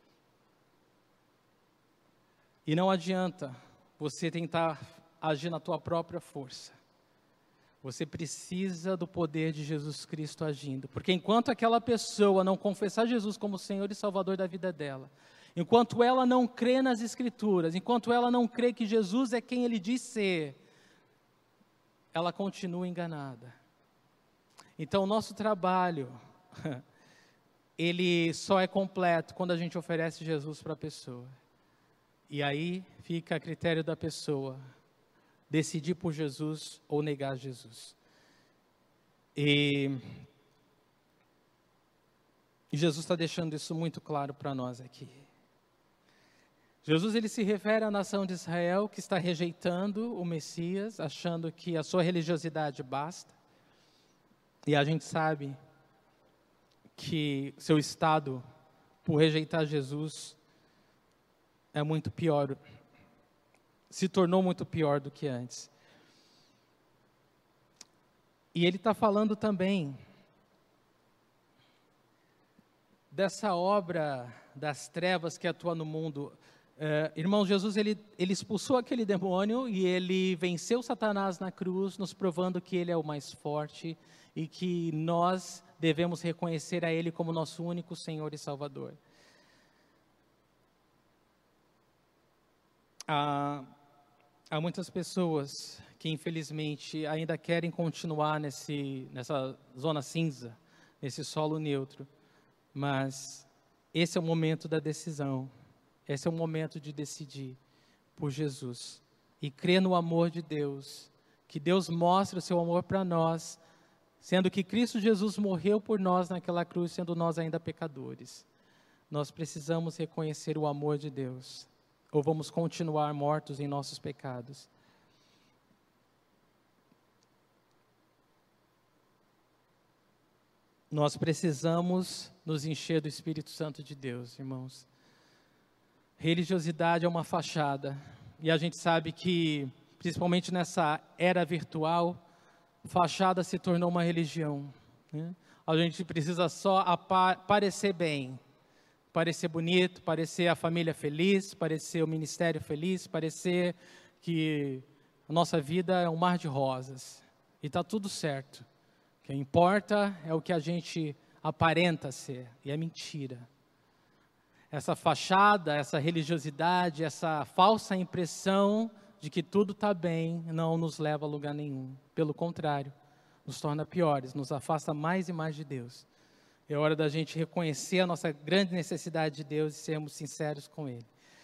e não adianta você tentar agir na tua própria força. Você precisa do poder de Jesus Cristo agindo. Porque enquanto aquela pessoa não confessar Jesus como Senhor e Salvador da vida dela, enquanto ela não crê nas Escrituras, enquanto ela não crê que Jesus é quem Ele diz ser, ela continua enganada. Então o nosso trabalho, ele só é completo quando a gente oferece Jesus para a pessoa. E aí fica a critério da pessoa decidir por Jesus ou negar Jesus. E, e Jesus está deixando isso muito claro para nós aqui. Jesus ele se refere à nação de Israel que está rejeitando o Messias, achando que a sua religiosidade basta. E a gente sabe que seu estado por rejeitar Jesus é muito pior, se tornou muito pior do que antes. E ele está falando também dessa obra das trevas que atua no mundo. Uh, irmão, Jesus, ele, ele expulsou aquele demônio e ele venceu Satanás na cruz, nos provando que ele é o mais forte e que nós devemos reconhecer a ele como nosso único Senhor e Salvador. Há, há muitas pessoas que, infelizmente, ainda querem continuar nesse, nessa zona cinza, nesse solo neutro, mas esse é o momento da decisão. Esse é o momento de decidir por Jesus e crer no amor de Deus, que Deus mostra o seu amor para nós, sendo que Cristo Jesus morreu por nós naquela cruz, sendo nós ainda pecadores. Nós precisamos reconhecer o amor de Deus, ou vamos continuar mortos em nossos pecados. Nós precisamos nos encher do Espírito Santo de Deus, irmãos. Religiosidade é uma fachada, e a gente sabe que, principalmente nessa era virtual, fachada se tornou uma religião, né? A gente precisa só parecer bem, parecer bonito, parecer a família feliz, parecer o ministério feliz, parecer que a nossa vida é um mar de rosas, e está tudo certo. O que importa é o que a gente aparenta ser, e é mentira. Essa fachada, essa religiosidade, essa falsa impressão de que tudo está bem, não nos leva a lugar nenhum. Pelo contrário, nos torna piores, nos afasta mais e mais de Deus. É hora da gente reconhecer a nossa grande necessidade de Deus e sermos sinceros com Ele.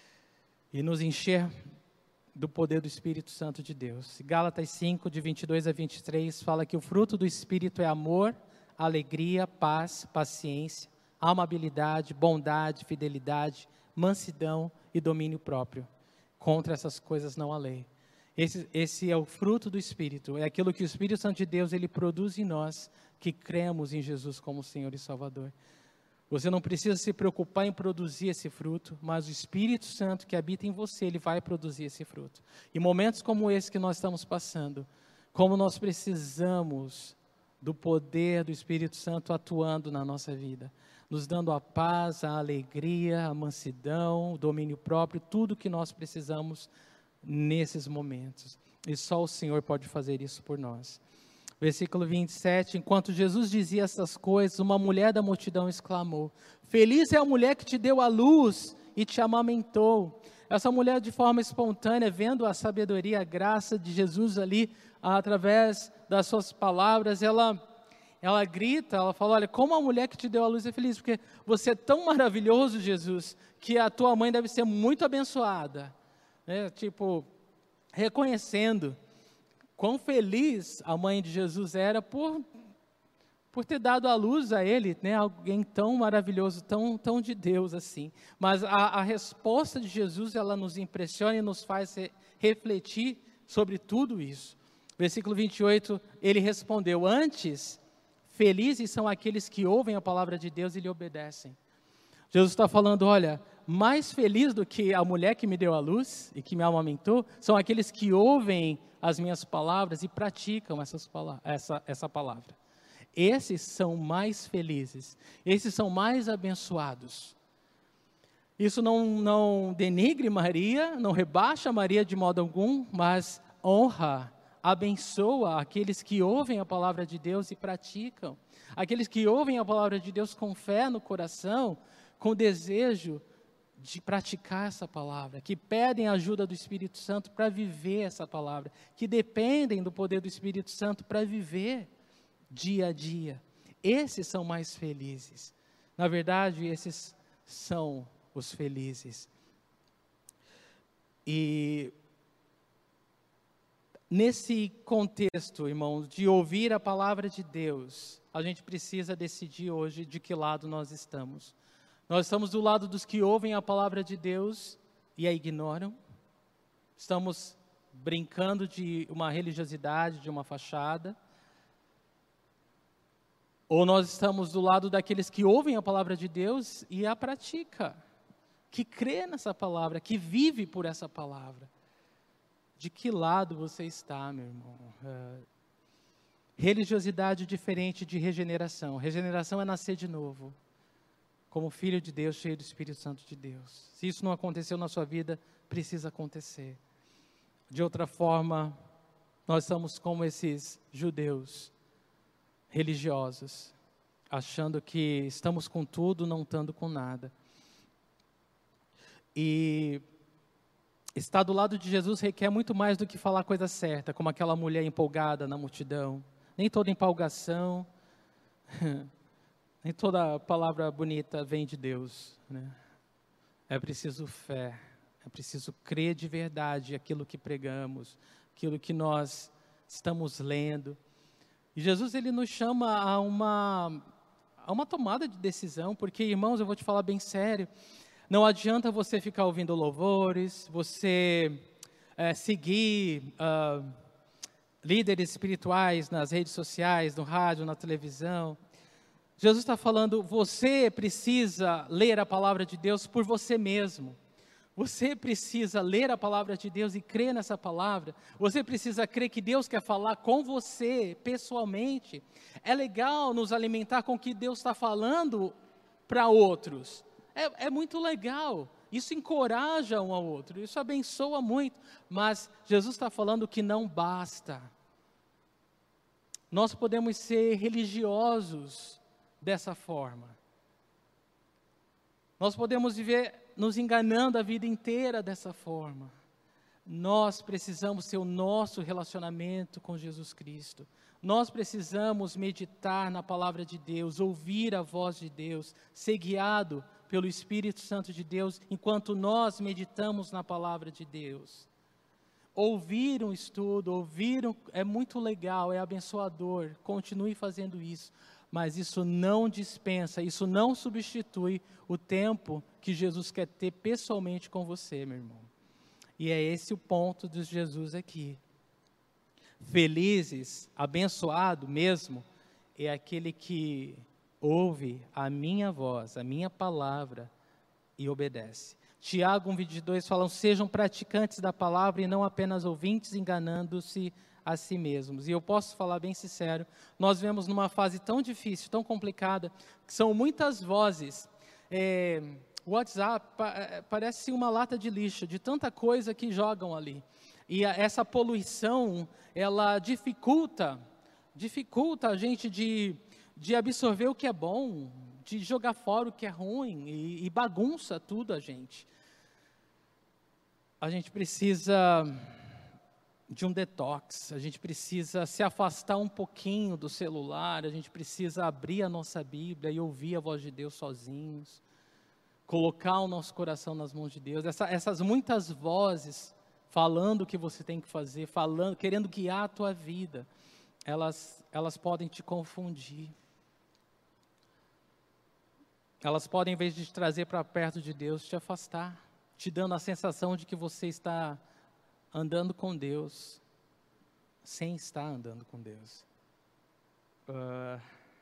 E nos encher do poder do Espírito Santo de Deus. Gálatas cinco, de vinte e dois a vinte e três, fala que o fruto do Espírito é amor, alegria, paz, paciência, amabilidade, bondade, fidelidade, mansidão e domínio próprio. Contra essas coisas não há lei. Esse, esse é o fruto do Espírito, é aquilo que o Espírito Santo de Deus, ele produz em nós, que cremos em Jesus como Senhor e Salvador. Você não precisa se preocupar em produzir esse fruto, mas o Espírito Santo que habita em você, ele vai produzir esse fruto. Em momentos como esse que nós estamos passando, como nós precisamos do poder do Espírito Santo atuando na nossa vida, nos dando a paz, a alegria, a mansidão, o domínio próprio, tudo que nós precisamos nesses momentos. E só o Senhor pode fazer isso por nós. Versículo vinte e sete, enquanto Jesus dizia essas coisas, uma mulher da multidão exclamou: feliz é a mulher que te deu a luz e te amamentou. Essa mulher, de forma espontânea, vendo a sabedoria, a graça de Jesus ali, através das suas palavras, ela... Ela grita, ela fala, olha, como a mulher que te deu a luz é feliz, porque você é tão maravilhoso, Jesus, que a tua mãe deve ser muito abençoada. Né? Tipo, reconhecendo quão feliz a mãe de Jesus era por, por ter dado a luz a ele, né? Alguém tão maravilhoso, tão, tão de Deus assim. Mas a, a resposta de Jesus, ela nos impressiona e nos faz re, refletir sobre tudo isso. Versículo vinte e oito, ele respondeu, antes... felizes são aqueles que ouvem a palavra de Deus e lhe obedecem. Jesus está falando, olha, mais feliz do que a mulher que me deu a luz e que me amamentou, são aqueles que ouvem as minhas palavras e praticam essas palavras, essa, essa palavra. Esses são mais felizes, esses são mais abençoados. Isso não, não denigre Maria, não rebaixa Maria de modo algum, mas honra, abençoa aqueles que ouvem a palavra de Deus e praticam. Aqueles que ouvem a palavra de Deus com fé no coração, com desejo de praticar essa palavra, que pedem a ajuda do Espírito Santo para viver essa palavra, que dependem do poder do Espírito Santo para viver dia a dia. Esses são mais felizes. Na verdade, esses são os felizes. E nesse contexto, irmãos, de ouvir a palavra de Deus, a gente precisa decidir hoje de que lado nós estamos. Nós estamos do lado dos que ouvem a palavra de Deus e a ignoram. Estamos brincando de uma religiosidade, de uma fachada. Ou nós estamos do lado daqueles que ouvem a palavra de Deus e a pratica, que crê nessa palavra, que vive por essa palavra. De que lado você está, meu irmão? Uh, religiosidade diferente de regeneração. Regeneração é nascer de novo, como filho de Deus, cheio do Espírito Santo de Deus. Se isso não aconteceu na sua vida, precisa acontecer. De outra forma, nós somos como esses judeus religiosos, achando que estamos com tudo, não estando com nada. E estar do lado de Jesus requer muito mais do que falar a coisa certa, como aquela mulher empolgada na multidão. Nem toda empolgação, nem toda palavra bonita vem de Deus, né? É preciso fé, é preciso crer de verdade aquilo que pregamos, aquilo que nós estamos lendo. E Jesus, ele nos chama a uma, a uma tomada de decisão, porque, irmãos, eu vou te falar bem sério, não adianta você ficar ouvindo louvores, você é, seguir uh, líderes espirituais nas redes sociais, no rádio, na televisão. Jesus está falando, você precisa ler a palavra de Deus por você mesmo. Você precisa ler a palavra de Deus e crer nessa palavra. Você precisa crer que Deus quer falar com você, pessoalmente. É legal nos alimentar com o que Deus está falando para outros. É, é muito legal. Isso encoraja um ao outro. Isso abençoa muito. Mas Jesus está falando que não basta. Nós podemos ser religiosos dessa forma. Nós podemos viver nos enganando a vida inteira dessa forma. Nós precisamos ter o nosso relacionamento com Jesus Cristo. Nós precisamos meditar na palavra de Deus, ouvir a voz de Deus, ser guiado pelo Espírito Santo de Deus, enquanto nós meditamos na palavra de Deus. Ouvir um estudo, ouvir um, é muito legal, é abençoador, continue fazendo isso. Mas isso não dispensa, isso não substitui o tempo que Jesus quer ter pessoalmente com você, meu irmão. E é esse o ponto de Jesus aqui. Felizes, abençoado mesmo, é aquele que ouve a minha voz, a minha palavra e obedece. Tiago um, vinte e dois fala, sejam praticantes da palavra e não apenas ouvintes, enganando-se a si mesmos. E eu posso falar bem sincero, nós vemos numa fase tão difícil, tão complicada, que são muitas vozes. É, o WhatsApp pa, parece uma lata de lixo, de tanta coisa que jogam ali. E a, essa poluição, ela dificulta, dificulta a gente de, de absorver o que é bom, de jogar fora o que é ruim, e, e bagunça tudo a gente. A gente precisa de um detox, a gente precisa se afastar um pouquinho do celular, a gente precisa abrir a nossa Bíblia e ouvir a voz de Deus sozinhos, colocar o nosso coração nas mãos de Deus. Essa, essas muitas vozes falando o que você tem que fazer, falando, querendo guiar a tua vida, elas, elas podem te confundir. Elas podem, em vez de te trazer para perto de Deus, te afastar, te dando a sensação de que você está andando com Deus, sem estar andando com Deus. Uh,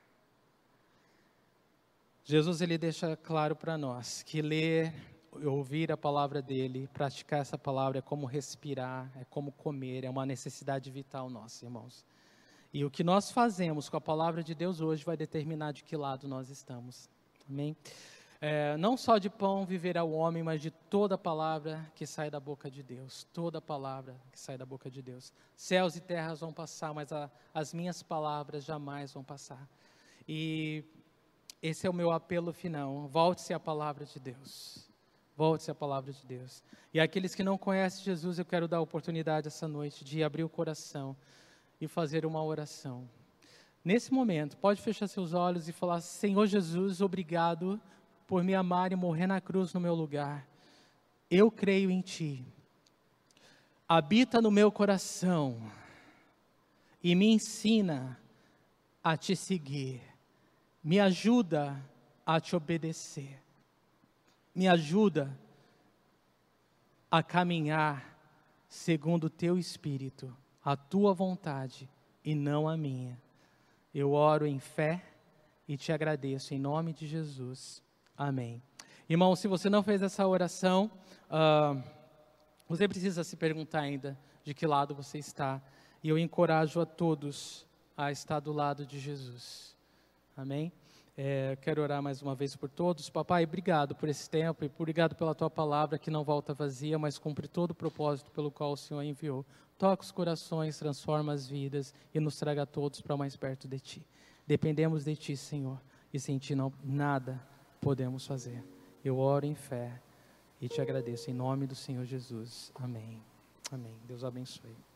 Jesus, ele deixa claro para nós que ler, ouvir a palavra dele, praticar essa palavra é como respirar, é como comer, é uma necessidade vital nossa, irmãos. E o que nós fazemos com a palavra de Deus hoje vai determinar de que lado nós estamos. Amém? É, não só de pão viverá o homem, mas de toda palavra que sai da boca de Deus. Toda palavra que sai da boca de Deus. Céus e terras vão passar, mas a, as minhas palavras jamais vão passar. E esse é o meu apelo final. Volte-se à palavra de Deus. Volte-se à palavra de Deus. E aqueles que não conhecem Jesus, eu quero dar a oportunidade essa noite de abrir o coração e fazer uma oração. Nesse momento, pode fechar seus olhos e falar, Senhor Jesus, obrigado por me amar e morrer na cruz no meu lugar. Eu creio em Ti. Habita no meu coração e me ensina a Te seguir. Me ajuda a Te obedecer. Me ajuda a caminhar segundo o Teu Espírito, a Tua vontade e não a minha. Eu oro em fé, e te agradeço em nome de Jesus. Amém. Irmão, se você não fez essa oração, uh, você precisa se perguntar ainda de que lado você está. E eu encorajo a todos a estar do lado de Jesus. Amém? É, quero orar mais uma vez por todos. Papai, obrigado por esse tempo e obrigado pela tua palavra que não volta vazia, mas cumpre todo o propósito pelo qual o Senhor enviou. Toca os corações, transforma as vidas e nos traga todos para mais perto de Ti. Dependemos de Ti, Senhor, e sem Ti não, nada podemos fazer. Eu oro em fé e te agradeço em nome do Senhor Jesus. Amém. Amém. Deus abençoe.